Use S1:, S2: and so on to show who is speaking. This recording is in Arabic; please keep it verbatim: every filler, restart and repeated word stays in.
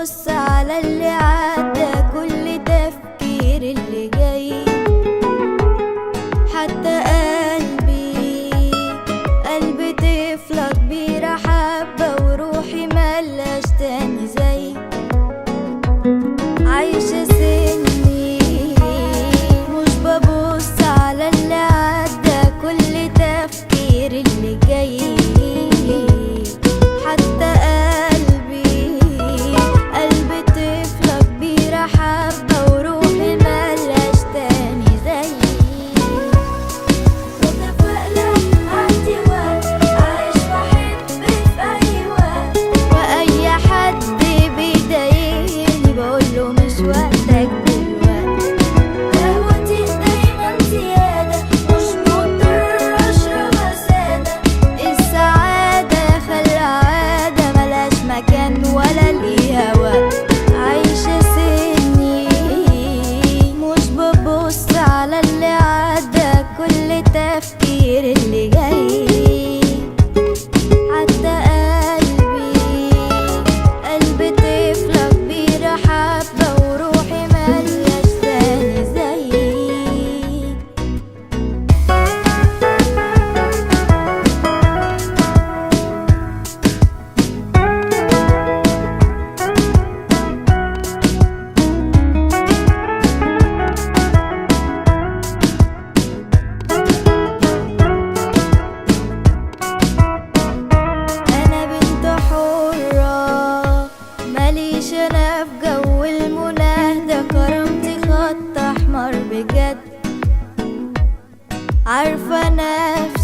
S1: ببص على اللي عدى، كل تفكير اللي جاي، حتى قلبي قلبي طفلة كبيرة حبة، وروحي ملاش تاني زي عايشة سني، مش ببص على اللي عدى، كل تفكير اللي جاي، حتى قلبي قلبي طفلة كبيرة حبة، وروحي ملاش تاني زي متفائلة. عندي وقت عايش بحب في أي وقت، وأي حد بيضايقني بقوله مش وقتك دلوقتي. قهوتي دايما زيادة، مش مضطر أشربها سادة، السعادة خلى عادة ملاش مكان ولا ليها وقت. عايشة سني مش ببص على اللي عدى، كل تفكير اللي جاي، حتى قلبي قلبي طفلة كبيرة حبة، وروحي ملياش تاني زي أنا بنت حرة، ماليش أنا في جو المناهدة، كرامتي خط أحمر بجد، عارفة نفسي